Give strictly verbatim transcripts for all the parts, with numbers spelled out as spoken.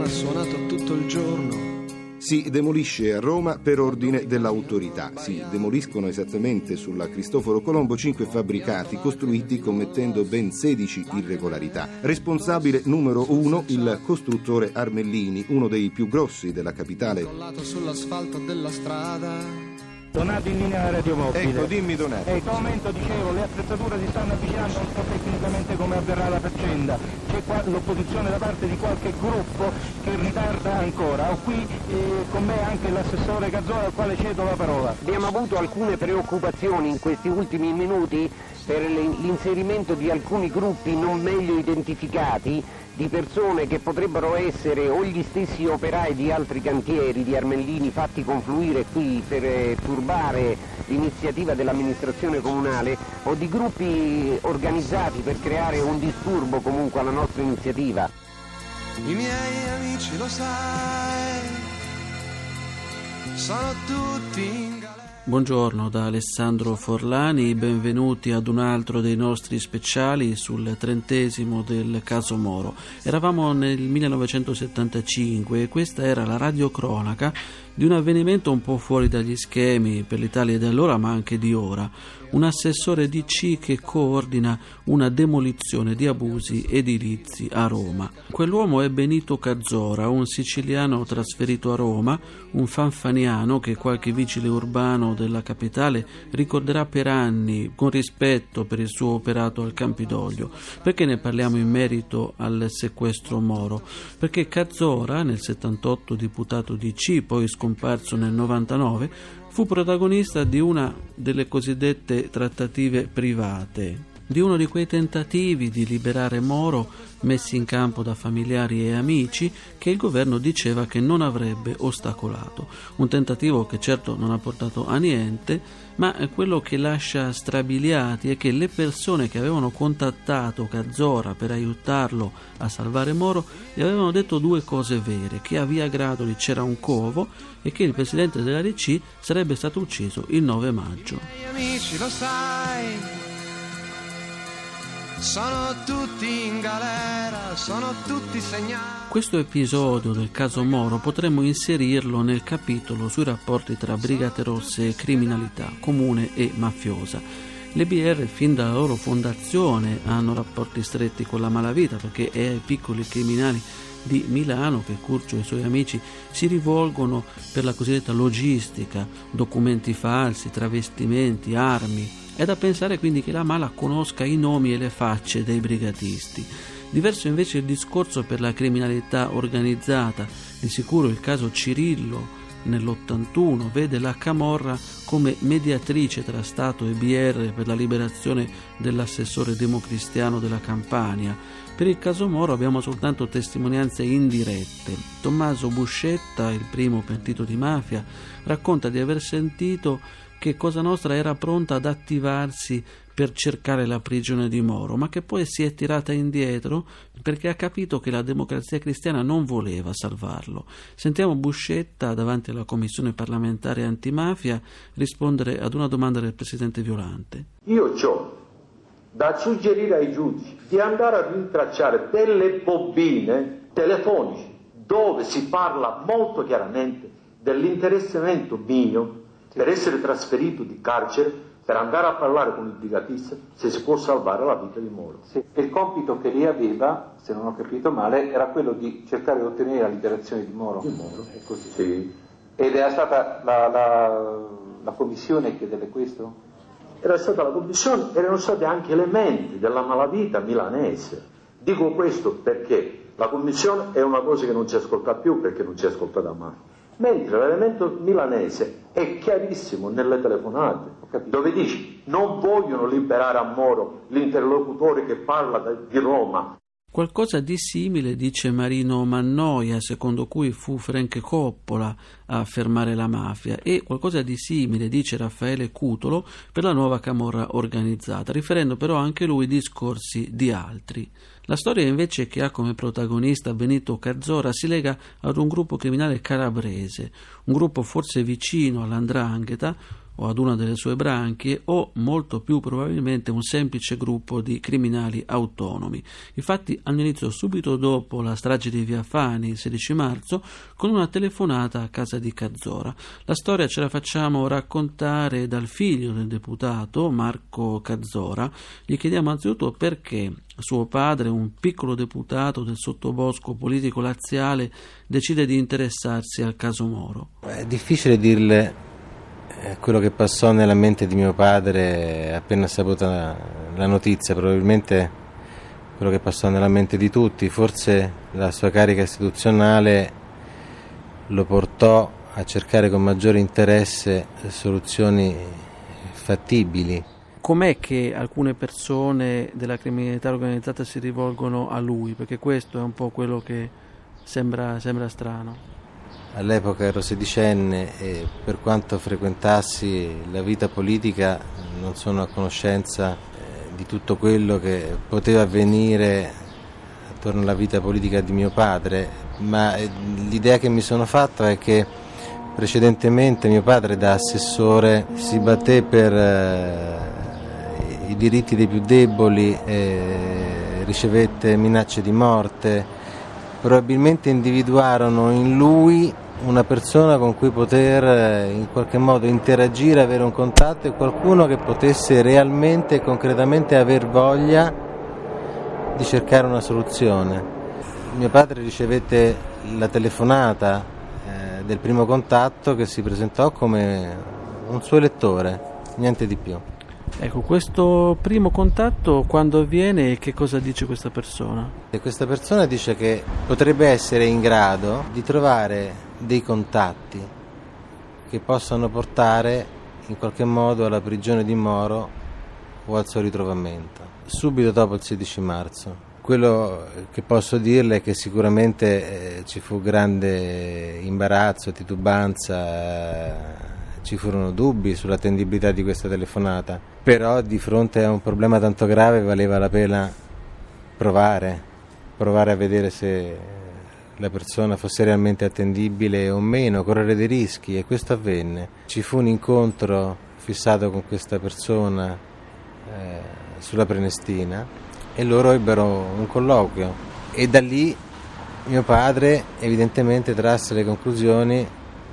ha suonato tutto il giorno. Si demolisce a Roma per ordine dell'autorità. Si demoliscono esattamente sulla Cristoforo Colombo cinque fabbricati costruiti commettendo ben sedici irregolarità. Responsabile numero uno il costruttore Armellini, uno dei più grossi della capitale. Collato sull'asfalto della strada. Donato in linea radiomobile. Ecco, dimmi Donato. E in questo momento, dicevo, le attrezzature si stanno avvicinando, non so tecnicamente come avverrà la faccenda. C'è qua l'opposizione da parte di qualche gruppo che ritarda ancora. Ho qui eh, con me anche l'assessore Cazzora, al quale cedo la parola. Abbiamo avuto alcune preoccupazioni in questi ultimi minuti per l'inserimento di alcuni gruppi non meglio identificati, di persone che potrebbero essere o gli stessi operai di altri cantieri di Armellini fatti confluire qui per eh, turbare l'iniziativa dell'amministrazione comunale, o di gruppi organizzati per creare un disturbo comunque alla nostra iniziativa. I miei amici, lo sai, sono tutti in galera. Buongiorno da Alessandro Forlani, benvenuti ad un altro dei nostri speciali sul trentesimo del caso Moro. Eravamo nel millenovecentosettantacinque e questa era la radiocronaca di un avvenimento un po' fuori dagli schemi per l'Italia di allora ma anche di ora. Un assessore D C che coordina una demolizione di abusi edilizi a Roma. Quell'uomo è Benito Cazzora, un siciliano trasferito a Roma, un fanfaniano che qualche vigile urbano della capitale ricorderà per anni con rispetto per il suo operato al Campidoglio. Perché ne parliamo in merito al sequestro Moro? Perché Cazzora, nel settantotto diputato D C, poi scomparso nel novantanove, fu protagonista di una delle cosiddette trattative private, di uno di quei tentativi di liberare Moro messi in campo da familiari e amici che il governo diceva che non avrebbe ostacolato. Un tentativo che certo non ha portato a niente, ma quello che lascia strabiliati è che le persone che avevano contattato Cazzora per aiutarlo a salvare Moro gli avevano detto due cose vere: che a Via Gradoli c'era un covo e che il presidente della D C sarebbe stato ucciso il nove maggio. I miei amici, lo sai, sono tutti in galera, sono tutti segnati. Questo episodio del caso Moro potremmo inserirlo nel capitolo sui rapporti tra Brigate Rosse e criminalità comune e mafiosa. Le B R fin dalla loro fondazione hanno rapporti stretti con la malavita, perché è ai piccoli criminali di Milano che Curcio e i suoi amici si rivolgono per la cosiddetta logistica, documenti falsi, travestimenti, armi. È da pensare quindi che la mala conosca i nomi e le facce dei brigatisti. Diverso invece il discorso per la criminalità organizzata. Di sicuro il caso Cirillo nell'ottantuno vede la Camorra come mediatrice tra Stato e B R per la liberazione dell'assessore democristiano della Campania. Per il caso Moro abbiamo soltanto testimonianze indirette. Tommaso Buscetta, il primo pentito di mafia, racconta di aver sentito che Cosa Nostra era pronta ad attivarsi per cercare la prigione di Moro, ma che poi si è tirata indietro perché ha capito che la Democrazia Cristiana non voleva salvarlo. Sentiamo Buscetta davanti alla Commissione parlamentare antimafia rispondere ad una domanda del presidente Violante. Io ho da suggerire ai giudici di andare a rintracciare delle bobine telefoniche dove si parla molto chiaramente dell'interessamento mio per essere trasferito di carcere, per andare a parlare con il brigatista se si può salvare la vita di Moro. Sì, il compito che lei aveva, se non ho capito male, era quello di cercare di ottenere la liberazione di Moro. Di Moro, è così. Sì. Ed era stata la, la, la commissione che chiedeva questo? Era stata la commissione, erano stati anche elementi della malavita milanese. Dico questo perché la commissione è una cosa che non ci ascolta più, perché non ci ascoltava mai. Mentre l'elemento milanese è chiarissimo nelle telefonate, dove dice non vogliono liberare a Moro l'interlocutore che parla di Roma. Qualcosa di simile dice Marino Mannoia, secondo cui fu Frank Coppola a fermare la mafia, e qualcosa di simile dice Raffaele Cutolo per la nuova camorra organizzata, riferendo però anche lui discorsi di altri. La storia invece che ha come protagonista Benito Carzora si lega ad un gruppo criminale calabrese, un gruppo forse vicino all'Andrangheta o ad una delle sue branchie, o molto più probabilmente un semplice gruppo di criminali autonomi. I fatti hanno inizio subito dopo la strage di Via Fani, il sedici marzo, con una telefonata a casa di Carzora. La storia ce la facciamo raccontare dal figlio del deputato, Marco Carzora. Gli chiediamo anzitutto perché suo padre, un piccolo deputato del sottobosco politico laziale, decide di interessarsi al caso Moro. È difficile dirle quello che passò nella mente di mio padre appena saputa la notizia, probabilmente quello che passò nella mente di tutti. Forse la sua carica istituzionale lo portò a cercare con maggiore interesse soluzioni fattibili. Com'è che alcune persone della criminalità organizzata si rivolgono a lui? Perché questo è un po' quello che sembra, sembra strano. All'epoca ero sedicenne e per quanto frequentassi la vita politica non sono a conoscenza eh, di tutto quello che poteva avvenire attorno alla vita politica di mio padre, ma eh, l'idea che mi sono fatta è che precedentemente mio padre da assessore si batté per eh, i diritti dei più deboli, eh, ricevette minacce di morte. Probabilmente individuarono in lui una persona con cui poter in qualche modo interagire, avere un contatto, e qualcuno che potesse realmente e concretamente aver voglia di cercare una soluzione. Mio padre ricevette la telefonata eh, del primo contatto, che si presentò come un suo elettore, niente di più. Ecco, questo primo contatto quando avviene e che cosa dice questa persona? E questa persona dice che potrebbe essere in grado di trovare dei contatti che possano portare in qualche modo alla prigione di Moro o al suo ritrovamento, subito dopo il sedici marzo. Quello che posso dirle è che sicuramente eh, ci fu grande imbarazzo, titubanza, eh, ci furono dubbi sull'attendibilità di questa telefonata, però di fronte a un problema tanto grave valeva la pena provare, provare a vedere se la persona fosse realmente attendibile o meno, correre dei rischi, e questo avvenne. Ci fu un incontro fissato con questa persona eh, sulla Prenestina e loro ebbero un colloquio, e da lì mio padre evidentemente trasse le conclusioni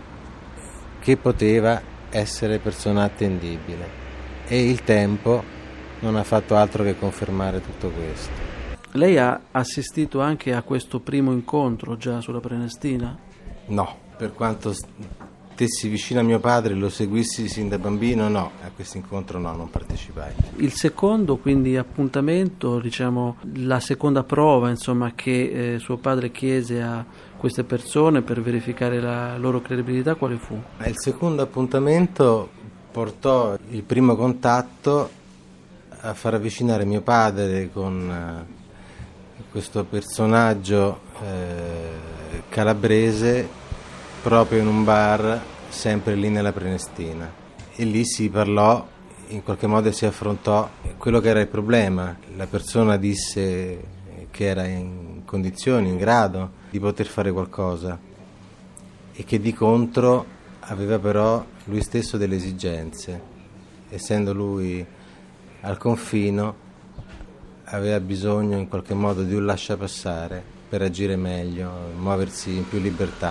che poteva essere persona attendibile, e il tempo non ha fatto altro che confermare tutto questo. Lei ha assistito anche a questo primo incontro già sulla Prenestina? No, per quanto stessi vicino a mio padre, lo seguissi sin da bambino, no, a questo incontro no, non partecipai. Il secondo, quindi, appuntamento, diciamo, la seconda prova, insomma, che eh, suo padre chiese a queste persone per verificare la loro credibilità, quale fu? Il secondo appuntamento portò il primo contatto a far avvicinare mio padre con eh, questo personaggio eh, calabrese proprio in un bar sempre lì nella Prenestina, e lì si parlò, in qualche modo si affrontò quello che era il problema. La persona disse che era in condizioni, in grado di poter fare qualcosa, e che di contro aveva però lui stesso delle esigenze, essendo lui al confino aveva bisogno in qualche modo di un lasciapassare per agire meglio, muoversi in più libertà.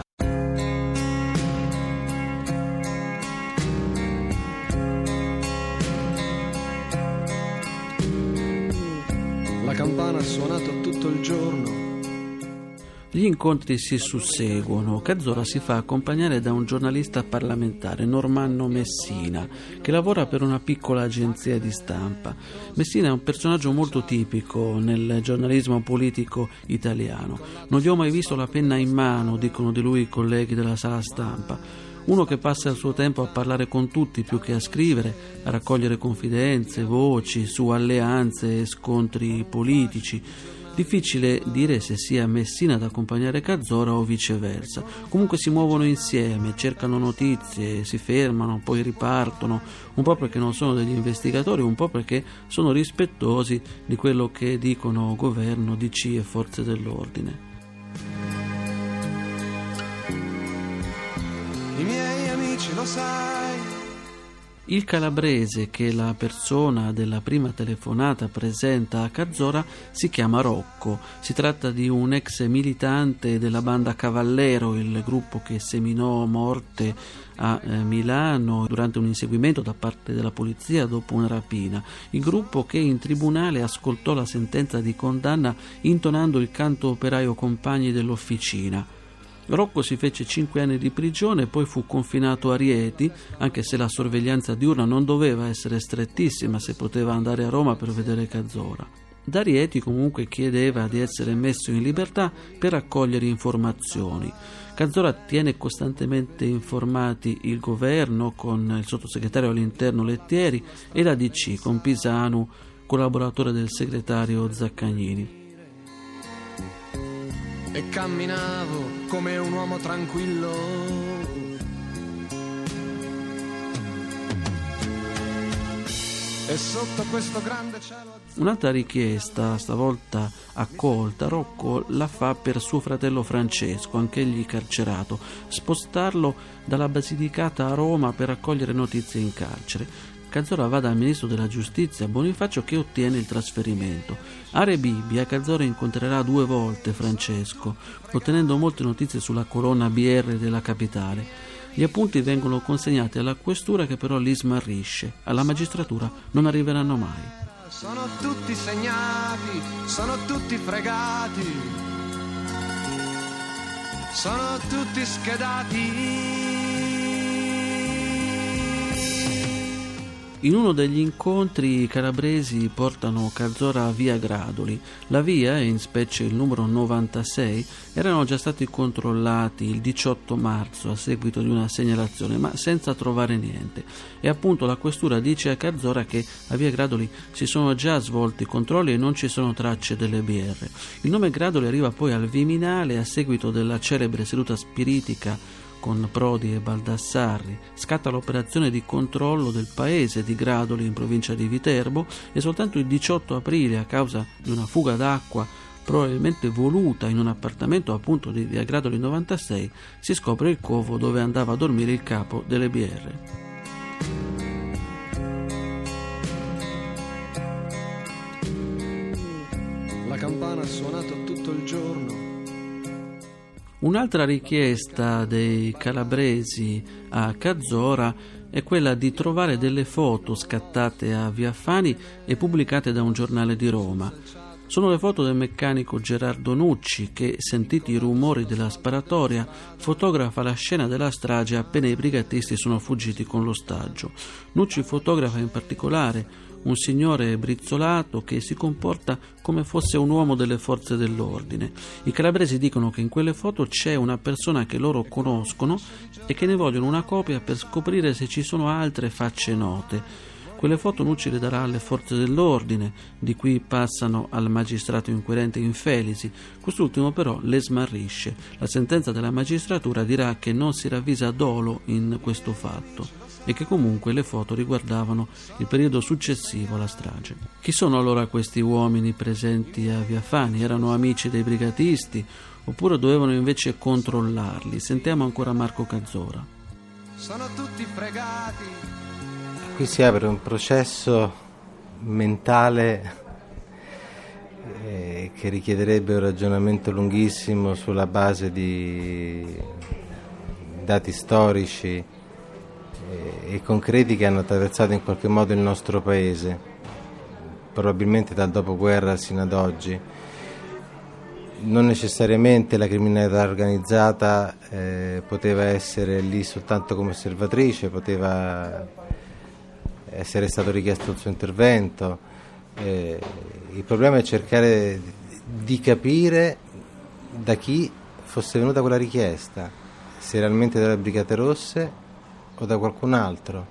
La campana ha suonato tutto il giorno. Gli incontri si susseguono. Carzora si fa accompagnare da un giornalista parlamentare, Normanno Messina, che lavora per una piccola agenzia di stampa. Messina è un personaggio molto tipico nel giornalismo politico italiano. Non gli ho mai visto la penna in mano, dicono di lui i colleghi della sala stampa. Uno che passa il suo tempo a parlare con tutti più che a scrivere, a raccogliere confidenze, voci su alleanze e scontri politici. Difficile dire se sia Messina ad accompagnare Cazzora o viceversa. Comunque si muovono insieme, cercano notizie, si fermano, poi ripartono, un po' perché non sono degli investigatori, un po' perché sono rispettosi di quello che dicono governo, D C e forze dell'ordine. I miei amici, lo sai. Il calabrese che la persona della prima telefonata presenta a Cazzora si chiama Rocco. Si tratta di un ex militante della banda Cavallero, il gruppo che seminò morte a eh, Milano durante un inseguimento da parte della polizia dopo una rapina. Il gruppo che in tribunale ascoltò la sentenza di condanna intonando il canto operaio Compagni dell'Officina. Rocco si fece cinque anni di prigione e poi fu confinato a Rieti, anche se la sorveglianza diurna non doveva essere strettissima se poteva andare a Roma per vedere Cazzora. Da Rieti comunque chiedeva di essere messo in libertà per raccogliere informazioni. Cazzora tiene costantemente informati il governo con il sottosegretario all'interno Lettieri e la D C con Pisanu, collaboratore del segretario Zaccagnini. E camminavo come un uomo tranquillo. E sotto questo grande cielo azzurro. Un'altra richiesta, stavolta accolta, Rocco la fa per suo fratello Francesco, anch'egli carcerato, spostarlo dalla Basilicata a Roma per raccogliere notizie in carcere. Cazzora va dal ministro della giustizia Bonifacio che ottiene il trasferimento. A Rebibbia Cazzora incontrerà due volte Francesco, ottenendo molte notizie sulla colonna B R della capitale. Gli appunti vengono consegnati alla questura che però li smarrisce. Alla magistratura non arriveranno mai. Sono tutti segnati, sono tutti fregati, sono tutti schedati. In uno degli incontri i calabresi portano Cazzora a via Gradoli. La via, e in specie il numero novantasei, erano già stati controllati il diciotto marzo a seguito di una segnalazione, ma senza trovare niente. E appunto la questura dice a Cazzora che a via Gradoli si sono già svolti i controlli e non ci sono tracce delle B R. Il nome Gradoli arriva poi al Viminale a seguito della celebre seduta spiritica con Prodi e Baldassarri. Scatta l'operazione di controllo del paese di Gradoli in provincia di Viterbo e soltanto il diciotto aprile, a causa di una fuga d'acqua probabilmente voluta in un appartamento appunto di via Gradoli novantasei, si scopre il covo dove andava a dormire il capo delle B R. La campana ha suonato tutto il giorno. Un'altra richiesta dei calabresi a Cazzora è quella di trovare delle foto scattate a Via Fani e pubblicate da un giornale di Roma. Sono le foto del meccanico Gerardo Nucci che, sentiti i rumori della sparatoria, fotografa la scena della strage appena i brigatisti sono fuggiti con l'ostaggio. Nucci fotografa in particolare un signore brizzolato che si comporta come fosse un uomo delle forze dell'ordine. I calabresi dicono che in quelle foto c'è una persona che loro conoscono e che ne vogliono una copia per scoprire se ci sono altre facce note. Quelle foto Nucci le darà alle forze dell'ordine, di cui passano al magistrato inquirente Infelisi. Quest'ultimo però le smarrisce. La sentenza della magistratura dirà che non si ravvisa dolo in questo fatto e che comunque le foto riguardavano il periodo successivo alla strage. Chi sono allora questi uomini presenti a Via Fani? Erano amici dei brigatisti oppure dovevano invece controllarli? Sentiamo ancora Marco Cazzora. Sono tutti fregati. Qui si apre un processo mentale eh, che richiederebbe un ragionamento lunghissimo sulla base di dati storici eh, e concreti che hanno attraversato in qualche modo il nostro paese, probabilmente dal dopoguerra sino ad oggi. Non necessariamente la criminalità organizzata eh, poteva essere lì soltanto come osservatrice, poteva essere stato richiesto il suo intervento. Eh, il problema è cercare di capire da chi fosse venuta quella richiesta, se realmente dalle Brigate Rosse o da qualcun altro.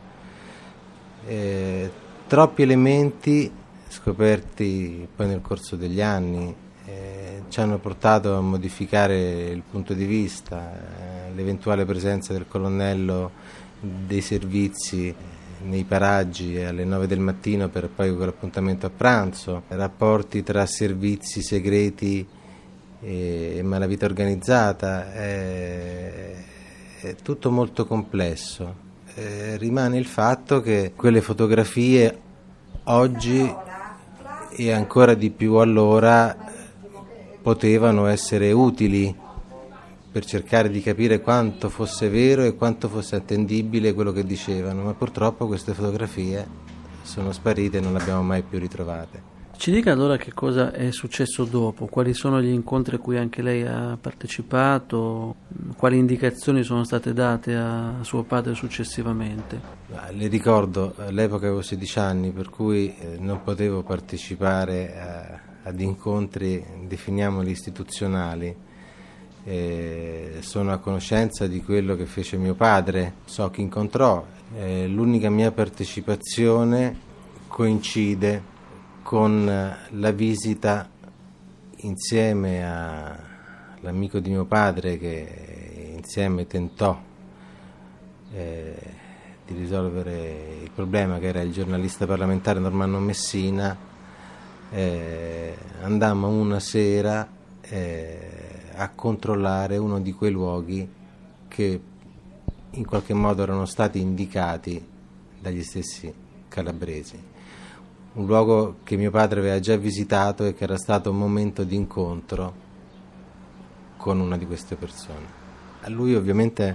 Eh, troppi elementi scoperti poi nel corso degli anni eh, ci hanno portato a modificare il punto di vista, eh, l'eventuale presenza del colonnello dei servizi nei paraggi alle nove del mattino per poi quell'appuntamento a pranzo, rapporti tra servizi segreti e, e malavita organizzata, è, è tutto molto complesso. Eh, rimane il fatto che quelle fotografie oggi e ancora di più allora potevano essere utili per cercare di capire quanto fosse vero e quanto fosse attendibile quello che dicevano, ma purtroppo queste fotografie sono sparite e non le abbiamo mai più ritrovate. Ci dica allora che cosa è successo dopo, quali sono gli incontri a cui anche lei ha partecipato, quali indicazioni sono state date a suo padre successivamente. Le ricordo, all'epoca avevo sedici anni, per cui non potevo partecipare a, ad incontri, definiamoli istituzionali. Eh, sono a conoscenza di quello che fece mio padre, so chi incontrò, eh, l'unica mia partecipazione coincide con la visita insieme all'amico di mio padre che insieme tentò eh, di risolvere il problema, che era il giornalista parlamentare Normanno Messina. Eh, andammo una sera eh, a controllare uno di quei luoghi che in qualche modo erano stati indicati dagli stessi calabresi. Un luogo che mio padre aveva già visitato e che era stato un momento di incontro con una di queste persone. A lui ovviamente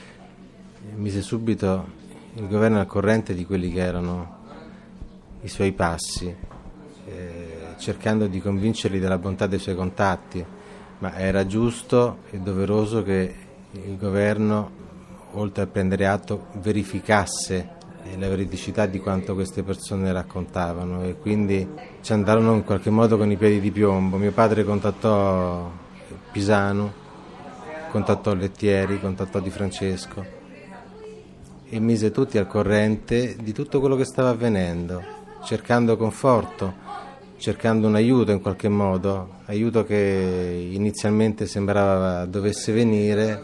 mise subito il governo al corrente di quelli che erano i suoi passi, eh, cercando di convincerli della bontà dei suoi contatti. Ma era giusto e doveroso che il governo, oltre a prendere atto, verificasse la veridicità di quanto queste persone raccontavano, e quindi ci andarono in qualche modo con i piedi di piombo. Mio padre contattò Pisanu, contattò Lettieri, contattò Di Francesco e mise tutti al corrente di tutto quello che stava avvenendo, cercando conforto, cercando un aiuto in qualche modo, aiuto che inizialmente sembrava dovesse venire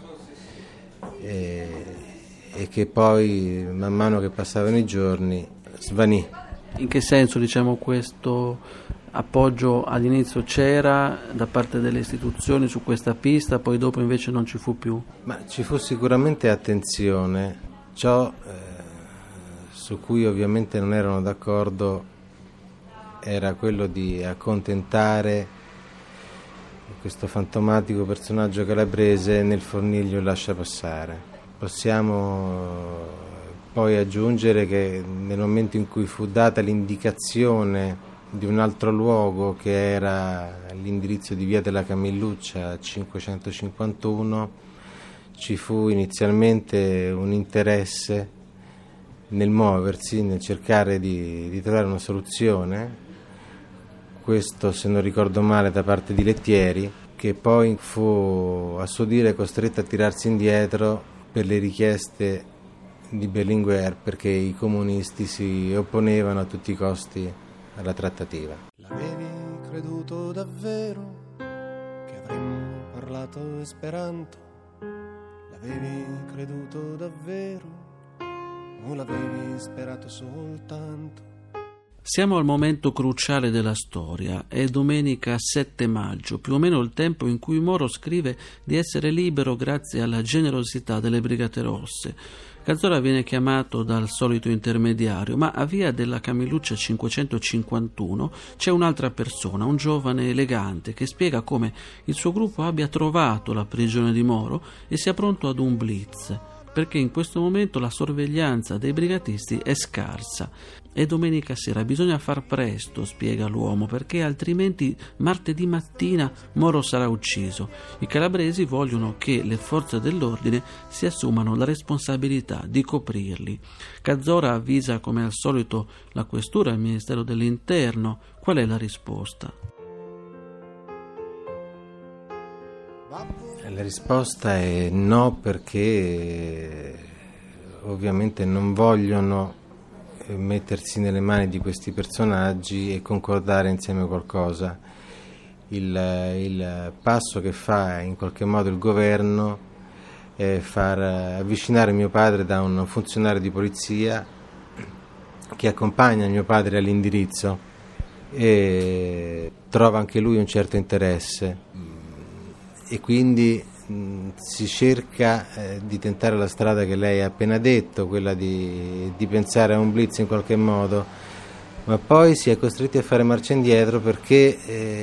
e, e che poi man mano che passavano i giorni svanì. In che senso, diciamo, questo appoggio all'inizio c'era da parte delle istituzioni su questa pista, poi dopo invece non ci fu più? Ma ci fu sicuramente attenzione, ciò eh, su cui ovviamente non erano d'accordo era quello di accontentare questo fantomatico personaggio calabrese nel forniglio lascia passare. Possiamo poi aggiungere che nel momento in cui fu data l'indicazione di un altro luogo, che era l'indirizzo di via della Camilluccia cinquecentocinquantuno, ci fu inizialmente un interesse nel muoversi, nel cercare di, di trovare una soluzione. Questo, se non ricordo male, da parte di Lettieri, che poi fu a suo dire costretto a tirarsi indietro per le richieste di Berlinguer, perché i comunisti si opponevano a tutti i costi alla trattativa. L'avevi creduto davvero che avremmo parlato esperanto? L'avevi creduto davvero o l'avevi sperato soltanto? Siamo al momento cruciale della storia, è domenica sette maggio, più o meno il tempo in cui Moro scrive di essere libero grazie alla generosità delle Brigate Rosse. Cazzola viene chiamato dal solito intermediario, ma a via della Camilluccia cinquecentocinquantuno c'è un'altra persona, un giovane elegante, che spiega come il suo gruppo abbia trovato la prigione di Moro e sia pronto ad un blitz, perché in questo momento la sorveglianza dei brigatisti è scarsa. E domenica sera bisogna far presto, spiega l'uomo, perché altrimenti martedì mattina Moro sarà ucciso. I calabresi vogliono che le forze dell'ordine si assumano la responsabilità di coprirli. Cazzola avvisa come al solito la questura e il Ministero dell'Interno. Qual è la risposta? La risposta è no, perché ovviamente non vogliono mettersi nelle mani di questi personaggi e concordare insieme qualcosa. il, il passo che fa in qualche modo il governo è far avvicinare mio padre da un funzionario di polizia che accompagna mio padre all'indirizzo e trova anche lui un certo interesse e quindi mh, si cerca eh, di tentare la strada che lei ha appena detto, quella di, di pensare a un blitz in qualche modo, ma poi si è costretti a fare marcia indietro perché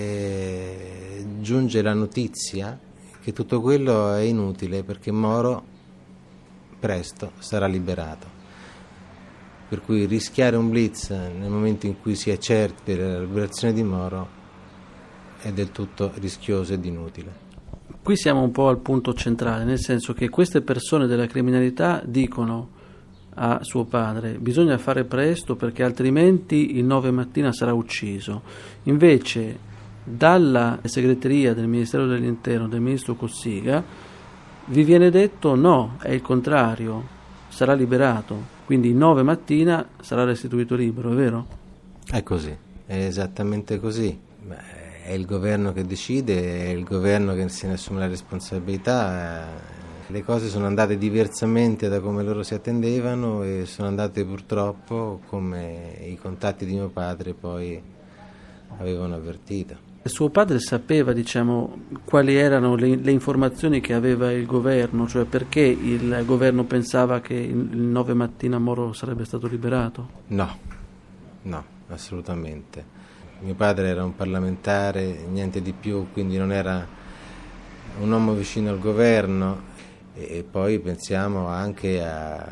eh, giunge la notizia che tutto quello è inutile perché Moro presto sarà liberato. Per cui rischiare un blitz nel momento in cui si è certi della liberazione di Moro è del tutto rischioso ed inutile. Qui siamo un po' al punto centrale, nel senso che queste persone della criminalità dicono a suo padre: bisogna fare presto perché altrimenti il nove mattina sarà ucciso. Invece dalla segreteria del Ministero dell'Interno, del ministro Cossiga, vi viene detto no, è il contrario, sarà liberato. Quindi il nove mattina sarà restituito libero, è vero? È così, è esattamente così. Beh, è il governo che decide, è il governo che se ne assume la responsabilità. Le cose sono andate diversamente da come loro si attendevano e sono andate purtroppo come i contatti di mio padre poi avevano avvertito. Suo padre sapeva, diciamo, quali erano le, le informazioni che aveva il governo, cioè perché il governo pensava che il nove mattina Moro sarebbe stato liberato? No, no, assolutamente. Mio padre era un parlamentare, niente di più, quindi non era un uomo vicino al governo e poi pensiamo anche a,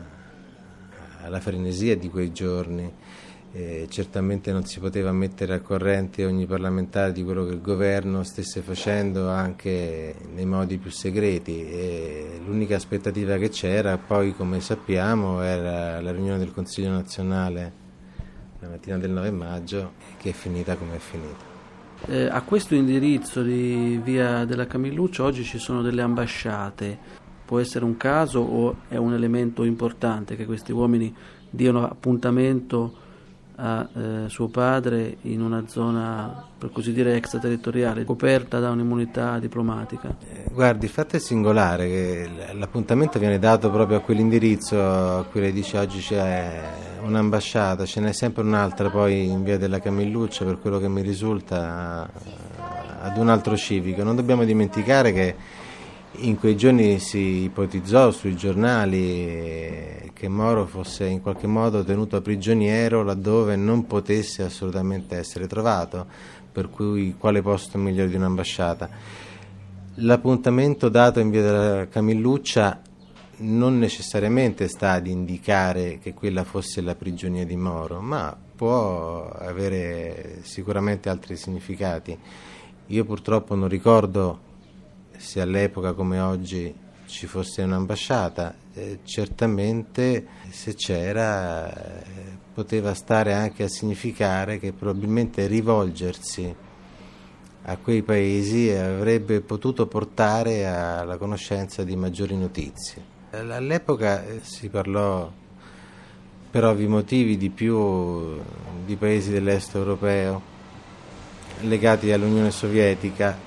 alla frenesia di quei giorni. Eh, certamente non si poteva mettere al corrente ogni parlamentare di quello che il governo stesse facendo anche nei modi più segreti e l'unica aspettativa che c'era poi, come sappiamo, era la riunione del Consiglio nazionale la mattina del nove maggio, che è finita come è finita. Eh, a questo indirizzo di via della Camilluccia oggi ci sono delle ambasciate. Può essere un caso o è un elemento importante che questi uomini diano appuntamento a eh, suo padre in una zona, per così dire, extraterritoriale, coperta da un'immunità diplomatica? Eh, guardi, il fatto è singolare che l'appuntamento viene dato proprio a quell'indirizzo a cui lei dice oggi c'è un'ambasciata, ce n'è sempre un'altra poi in via della Camilluccia, per quello che mi risulta, ad un altro civico. Non dobbiamo dimenticare che in quei giorni si ipotizzò sui giornali che Moro fosse in qualche modo tenuto prigioniero laddove non potesse assolutamente essere trovato, per cui quale posto migliore di un'ambasciata. L'appuntamento dato in via della Camilluccia non necessariamente sta ad indicare che quella fosse la prigionia di Moro, ma può avere sicuramente altri significati. Io purtroppo non ricordo se all'epoca come oggi ci fosse un'ambasciata, eh, certamente se c'era eh, poteva stare anche a significare che probabilmente rivolgersi a quei paesi avrebbe potuto portare alla conoscenza di maggiori notizie. All'epoca eh, si parlò per ovvi motivi di più di paesi dell'est europeo legati all'Unione Sovietica.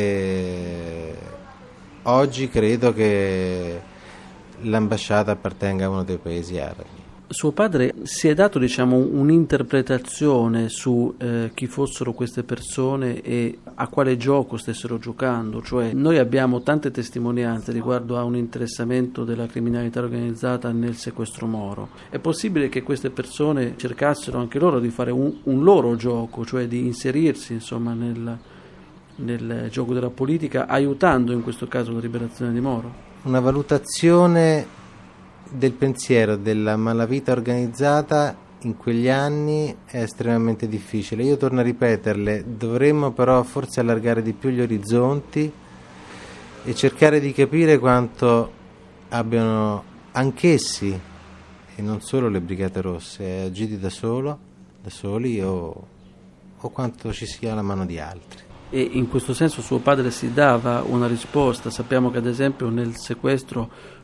E oggi credo che l'ambasciata appartenga a uno dei paesi arabi. Suo padre si è dato, diciamo, un'interpretazione su eh, chi fossero queste persone e a quale gioco stessero giocando, cioè noi abbiamo tante testimonianze riguardo a un interessamento della criminalità organizzata nel sequestro Moro. È possibile che queste persone cercassero anche loro di fare un, un loro gioco, cioè di inserirsi, insomma, nel, nel gioco della politica, aiutando in questo caso la liberazione di Moro? Una valutazione del pensiero della malavita organizzata in quegli anni è estremamente difficile. Io torno a ripeterle, dovremmo però forse allargare di più gli orizzonti e cercare di capire quanto abbiano anch'essi, e non solo le Brigate Rosse, agiti da solo, da soli o, o quanto ci sia la mano di altri. E in questo senso suo padre si dava una risposta. Sappiamo che ad esempio nel sequestro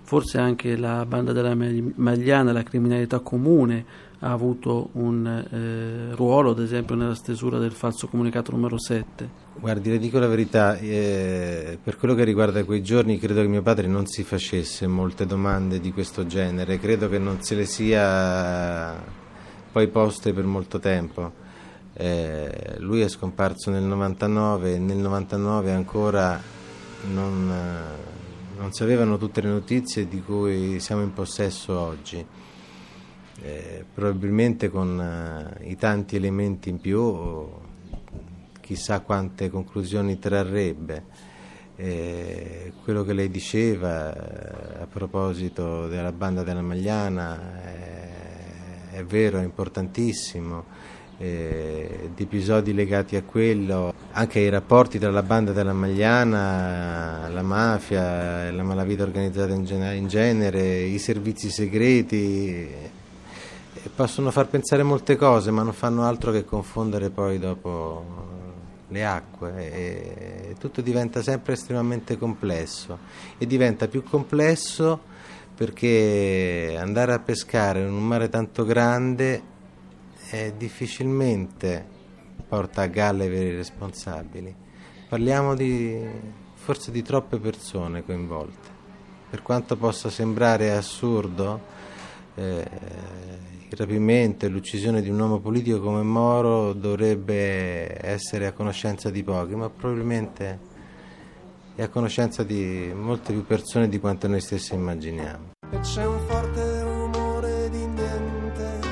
forse anche la banda della Magliana, la criminalità comune, ha avuto un eh, ruolo, ad esempio, nella stesura del falso comunicato numero sette? Guardi, le dico la verità, eh, per quello che riguarda quei giorni credo che mio padre non si facesse molte domande di questo genere, credo che non se le sia poi poste per molto tempo. Eh, lui è scomparso nel novantanove e nel novantanove ancora non, non si avevano tutte le notizie di cui siamo in possesso oggi. Eh, probabilmente con uh, i tanti elementi in più chissà quante conclusioni trarrebbe. Eh, quello che lei diceva eh, a proposito della banda della Magliana eh, è vero, è importantissimo, eh, di episodi legati a quello, anche i rapporti tra la banda della Magliana, la mafia e la malavita organizzata in genere, in genere i servizi segreti possono far pensare molte cose, ma non fanno altro che confondere poi dopo le acque e tutto diventa sempre estremamente complesso e diventa più complesso perché andare a pescare in un mare tanto grande è difficilmente porta a galla i veri responsabili. Parliamo di forse di troppe persone coinvolte. Per quanto possa sembrare assurdo, eh, il rapimento e l'uccisione di un uomo politico come Moro dovrebbe essere a conoscenza di pochi, ma probabilmente è a conoscenza di molte più persone di quanto noi stessi immaginiamo. E c'è un forte rumore di niente,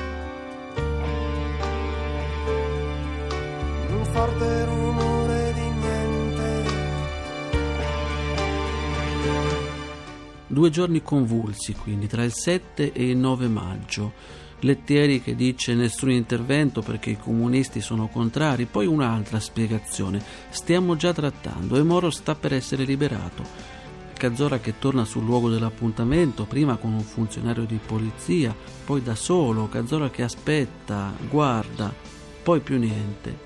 un forte rumore di niente. Due giorni convulsi, quindi, tra il sette e il nove maggio. Lettieri che dice nessun intervento perché i comunisti sono contrari, poi un'altra spiegazione: stiamo già trattando e Moro sta per essere liberato. Cazorla che torna sul luogo dell'appuntamento, prima con un funzionario di polizia, poi da solo, Cazorla che aspetta, guarda, poi più niente.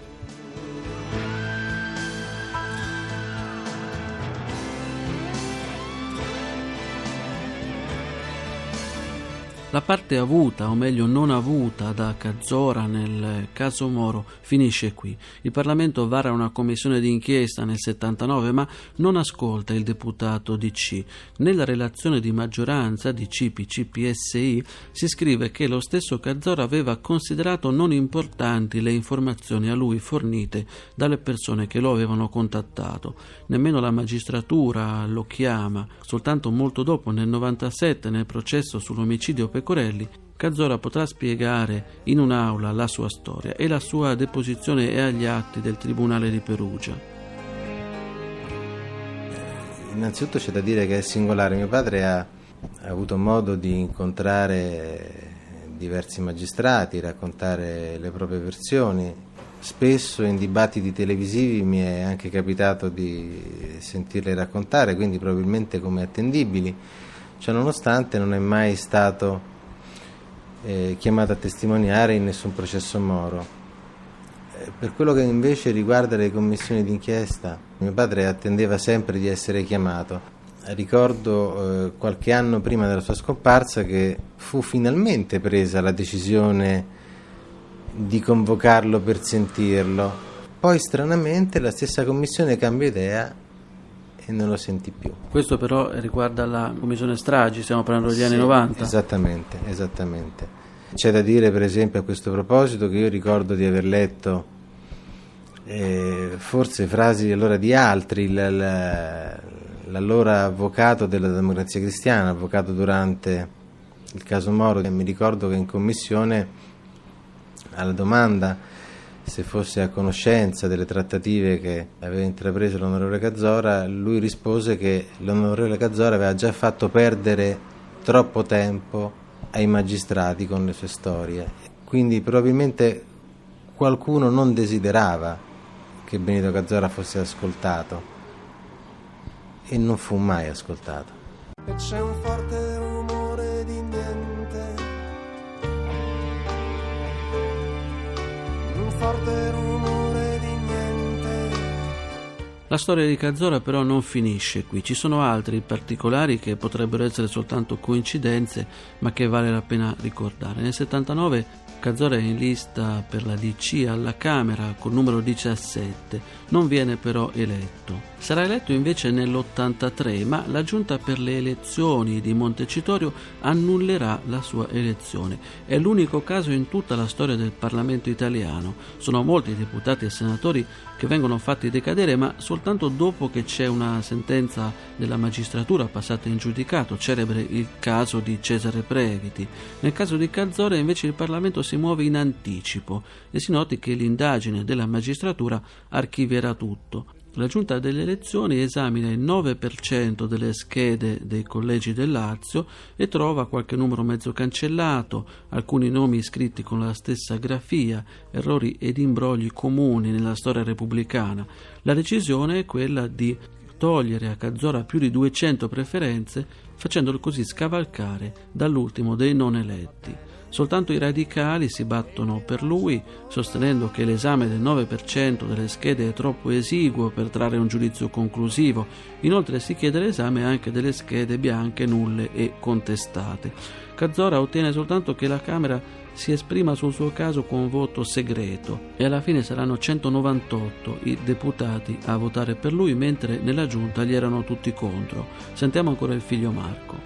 La parte avuta, o meglio non avuta, da Cazorla nel caso Moro finisce qui. Il Parlamento vara una commissione d'inchiesta nel settantanove, ma non ascolta il deputato D C. Nella relazione di maggioranza D C P C P S I si scrive che lo stesso Cazorla aveva considerato non importanti le informazioni a lui fornite dalle persone che lo avevano contattato. Nemmeno la magistratura lo chiama. Soltanto molto dopo, nel novantasette, nel processo sull'omicidio Pecorelli, Cazorla potrà spiegare in un'aula la sua storia e la sua deposizione è agli atti del Tribunale di Perugia. Innanzitutto c'è da dire che è singolare, mio padre ha, ha avuto modo di incontrare diversi magistrati, raccontare le proprie versioni. Spesso in dibattiti televisivi mi è anche capitato di sentirle raccontare, quindi probabilmente come attendibili. Ciononostante non è mai stato eh, chiamato a testimoniare in nessun processo Moro. Eh, per quello che invece riguarda le commissioni d'inchiesta, mio padre attendeva sempre di essere chiamato. Ricordo eh, qualche anno prima della sua scomparsa che fu finalmente presa la decisione di convocarlo per sentirlo. Poi stranamente la stessa commissione cambia idea e non lo senti più. Questo però riguarda la commissione stragi, stiamo parlando degli sì, anni novanta. Esattamente, esattamente. C'è da dire per esempio a questo proposito che io ricordo di aver letto eh, forse frasi allora di altri, la, la, l'allora avvocato della Democrazia Cristiana, avvocato durante il caso Moro, e mi ricordo che in commissione alla domanda se fosse a conoscenza delle trattative che aveva intrapreso l'onorevole Cazorla, lui rispose che l'onorevole Cazorla aveva già fatto perdere troppo tempo ai magistrati con le sue storie. Quindi probabilmente qualcuno non desiderava che Benito Cazorla fosse ascoltato e non fu mai ascoltato. E c'è un forte rumore di niente, un forte rumore di niente. La storia di Cazzora però non finisce qui, ci sono altri particolari che potrebbero essere soltanto coincidenze, ma che vale la pena ricordare. Nel settantanove Cazzora è in lista per la D C alla Camera col numero diciassette, non viene però eletto. Sarà eletto invece nell'ottantatré, ma la Giunta per le elezioni di Montecitorio annullerà la sua elezione. È l'unico caso in tutta la storia del Parlamento italiano. Sono molti deputati e senatori che vengono fatti decadere, ma soltanto dopo che c'è una sentenza della magistratura passata in giudicato, celebre il caso di Cesare Previti. Nel caso di Cazzora invece il Parlamento si muove in anticipo e si noti che l'indagine della magistratura archivierà tutto. La Giunta delle elezioni esamina il nove per cento delle schede dei collegi del Lazio e trova qualche numero mezzo cancellato, alcuni nomi scritti con la stessa grafia, errori ed imbrogli comuni nella storia repubblicana. La decisione è quella di togliere a Cazzora più di duecento preferenze, facendolo così scavalcare dall'ultimo dei non eletti. Soltanto i radicali si battono per lui, sostenendo che l'esame del nove per cento delle schede è troppo esiguo per trarre un giudizio conclusivo. Inoltre si chiede l'esame anche delle schede bianche, nulle e contestate. Cazzora ottiene soltanto che la Camera si esprima sul suo caso con voto segreto e alla fine saranno centonovantotto i deputati a votare per lui, mentre nella Giunta gli erano tutti contro. Sentiamo ancora il figlio Marco.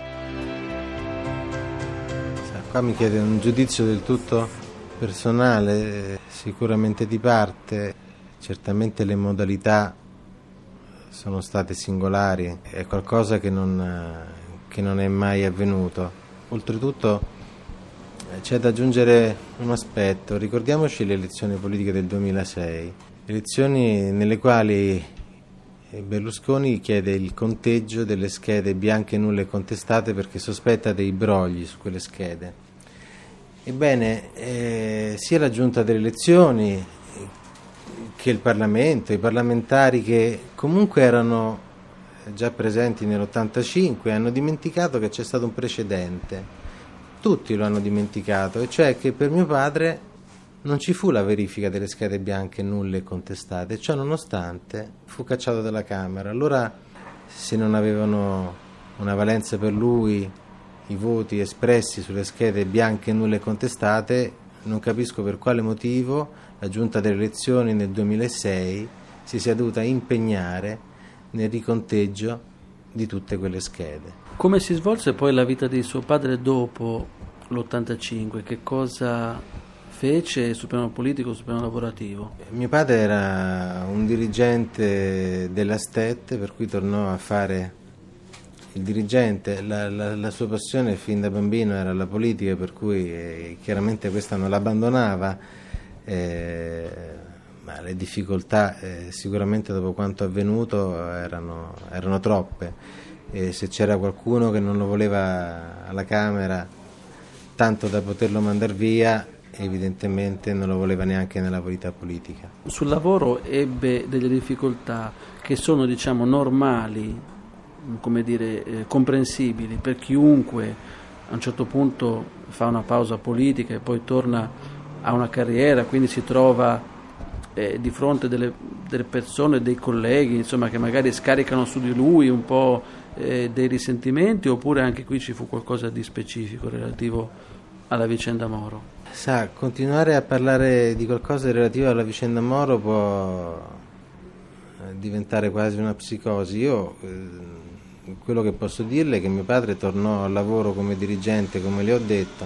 Qua mi chiede un giudizio del tutto personale, sicuramente di parte, certamente le modalità sono state singolari, è qualcosa che non, che non è mai avvenuto. Oltretutto c'è da aggiungere un aspetto, ricordiamoci le elezioni politiche del duemilasei, elezioni nelle quali Berlusconi chiede il conteggio delle schede bianche, nulle e contestate perché sospetta dei brogli su quelle schede. Ebbene, eh, sia la Giunta delle elezioni che il Parlamento, i parlamentari che comunque erano già presenti nell'ottantacinque hanno dimenticato che c'è stato un precedente. Tutti lo hanno dimenticato, e cioè che per mio padre non ci fu la verifica delle schede bianche, nulle e contestate, ciò nonostante fu cacciato dalla Camera. Allora, se non avevano una valenza per lui i voti espressi sulle schede bianche, nulle e contestate, non capisco per quale motivo la Giunta delle elezioni nel duemilasei si sia dovuta impegnare nel riconteggio di tutte quelle schede. Come si svolse poi la vita di suo padre dopo l'ottantacinque? Che cosa fece sul piano politico, sul piano lavorativo? Mio padre era un dirigente della Stette, per cui tornò a fare il dirigente. La, la, la sua passione fin da bambino era la politica, per cui eh, chiaramente questa non l'abbandonava, eh, ma le difficoltà eh, sicuramente dopo quanto avvenuto erano, erano troppe, e se c'era qualcuno che non lo voleva alla Camera tanto da poterlo mandar via, evidentemente non lo voleva neanche nella vita politica. Sul lavoro ebbe delle difficoltà che sono, diciamo, normali, come dire, eh, comprensibili per chiunque a un certo punto fa una pausa politica e poi torna a una carriera, quindi si trova eh, di fronte delle, delle persone, dei colleghi, insomma, che magari scaricano su di lui un po' eh, dei risentimenti, oppure anche qui ci fu qualcosa di specifico relativo alla vicenda Moro. Sa, continuare a parlare di qualcosa relativo alla vicenda Moro può diventare quasi una psicosi. Io eh, quello che posso dirle è che mio padre tornò al lavoro come dirigente, come le ho detto,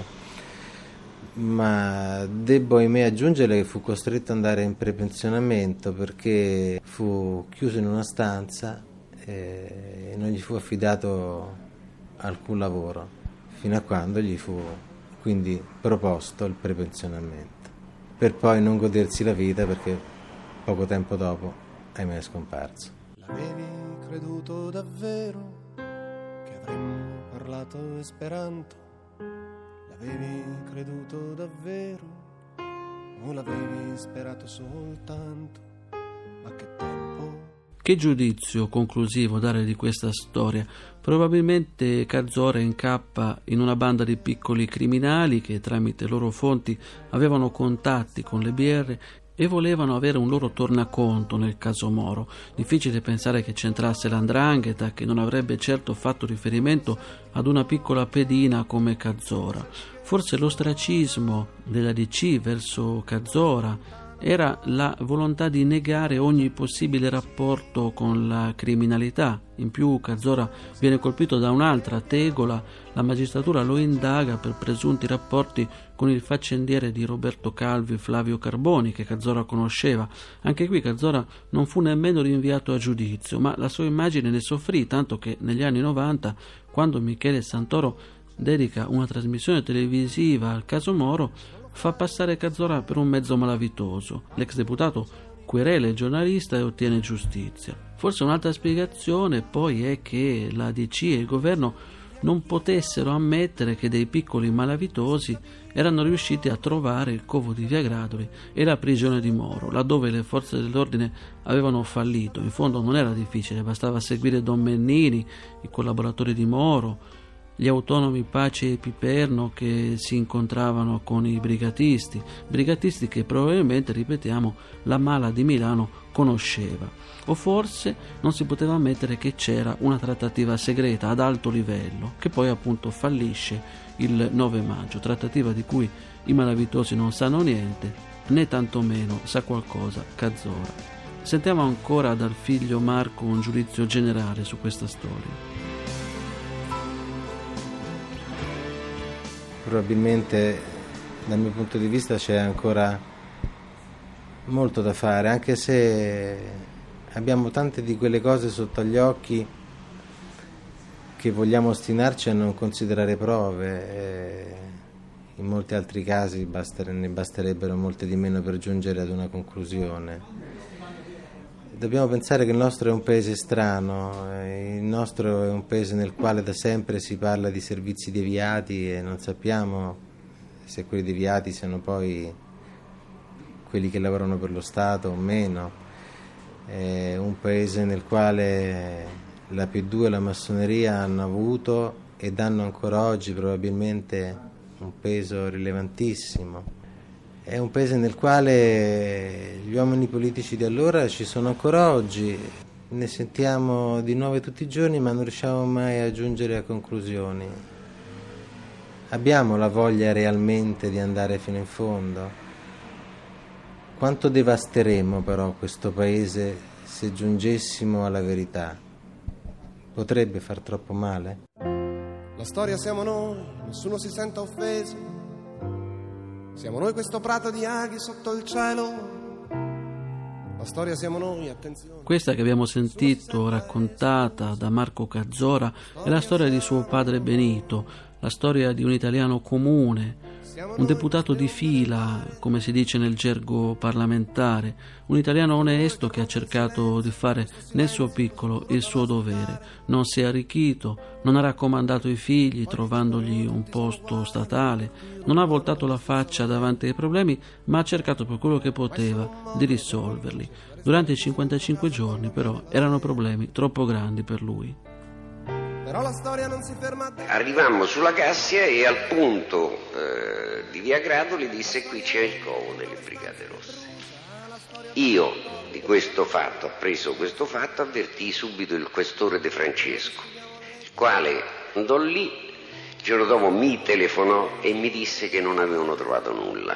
ma debbo ahimè aggiungere che fu costretto ad andare in prepensionamento perché fu chiuso in una stanza e non gli fu affidato alcun lavoro fino a quando gli fu quindi proposto il prepensionamento, per poi non godersi la vita perché poco tempo dopo ahimè è scomparso. L'avevi creduto davvero che avremmo parlato esperanto? L'avevi creduto davvero o l'avevi sperato soltanto? Ma che tempo? Che giudizio conclusivo dare di questa storia? Probabilmente Cazzora incappa in una banda di piccoli criminali che tramite loro fonti avevano contatti con le B R e volevano avere un loro tornaconto nel caso Moro. Difficile pensare che c'entrasse l'Andrangheta, che non avrebbe certo fatto riferimento ad una piccola pedina come Cazora. Forse l'ostracismo della D C verso Cazora era la volontà di negare ogni possibile rapporto con la criminalità. In più Cazora viene colpito da un'altra tegola, la magistratura lo indaga per presunti rapporti con il faccendiere di Roberto Calvi, Flavio Carboni, che Cazora conosceva. Anche qui Cazora non fu nemmeno rinviato a giudizio, ma la sua immagine ne soffrì, tanto che negli anni novanta, quando Michele Santoro dedica una trasmissione televisiva al caso Moro, fa passare Cazora per un mezzo malavitoso. L'ex deputato querela il giornalista e ottiene giustizia. Forse un'altra spiegazione poi è che la D C e il governo non potessero ammettere che dei piccoli malavitosi erano riusciti a trovare il covo di Via Gradoli e la prigione di Moro, laddove le forze dell'ordine avevano fallito. In fondo non era difficile, bastava seguire Don Mennini, i collaboratori di Moro, gli autonomi Pace e Piperno che si incontravano con i brigatisti, brigatisti che probabilmente, ripetiamo, la Mala di Milano conosceva. O forse non si poteva ammettere che c'era una trattativa segreta ad alto livello, che poi appunto fallisce il nove maggio, trattativa di cui i malavitosi non sanno niente, né tantomeno sa qualcosa Cazora. Sentiamo ancora dal figlio Marco un giudizio generale su questa storia. Probabilmente dal mio punto di vista c'è ancora molto da fare, anche se abbiamo tante di quelle cose sotto gli occhi che vogliamo ostinarci a non considerare prove. E in molti altri casi ne basterebbero molte di meno per giungere ad una conclusione. Dobbiamo pensare che il nostro è un paese strano, il nostro è un paese nel quale da sempre si parla di servizi deviati e non sappiamo se quelli deviati siano poi quelli che lavorano per lo Stato o meno. È un paese nel quale la P due e la massoneria hanno avuto e danno ancora oggi probabilmente un peso rilevantissimo. È un paese nel quale gli uomini politici di allora ci sono ancora oggi, ne sentiamo di nuove tutti i giorni ma non riusciamo mai a giungere a conclusioni. Abbiamo la voglia realmente di andare fino in fondo? Quanto devasteremmo però questo paese se giungessimo alla verità? Potrebbe far troppo male? La storia siamo noi, nessuno si senta offeso. Siamo noi questo prato di aghi sotto il cielo. La storia siamo noi, attenzione. Questa che abbiamo sentito raccontata da Marco Cazora è la storia di suo padre Benito, la storia di un italiano comune, un deputato di fila, come si dice nel gergo parlamentare, un italiano onesto che ha cercato di fare nel suo piccolo il suo dovere. Non si è arricchito, non ha raccomandato i figli trovandogli un posto statale, non ha voltato la faccia davanti ai problemi, ma ha cercato per quello che poteva di risolverli. Durante i cinquantacinque giorni, però, erano problemi troppo grandi per lui. Però la storia non si ferma. Arrivammo sulla Cassia e al punto eh, di Via Gradoli disse: qui c'è il covo delle Brigate Rosse. Io di questo fatto, appreso questo fatto, avvertii subito il questore De Francesco, il quale andò lì, il giorno dopo mi telefonò e mi disse che non avevano trovato nulla.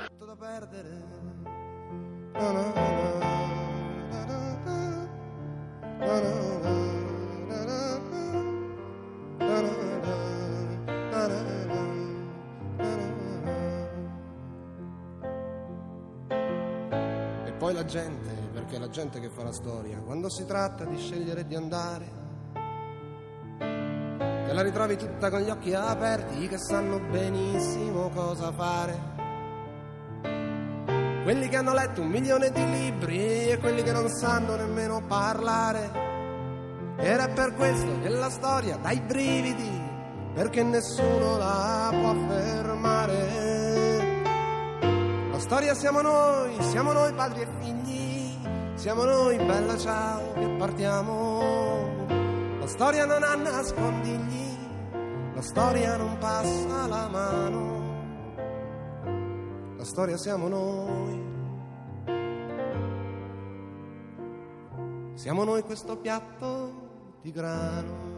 Poi la gente, perché è la gente che fa la storia, quando si tratta di scegliere di andare, te la ritrovi tutta con gli occhi aperti, che sanno benissimo cosa fare. Quelli che hanno letto un milione di libri e quelli che non sanno nemmeno parlare. Ed è per questo che la storia dà i brividi, perché nessuno la può fermare. La storia siamo noi, siamo noi padri e figli, siamo noi, bella ciao, che partiamo. La storia non ha nascondigli, la storia non passa la mano. La storia siamo noi. siamo noi questo piatto di grano.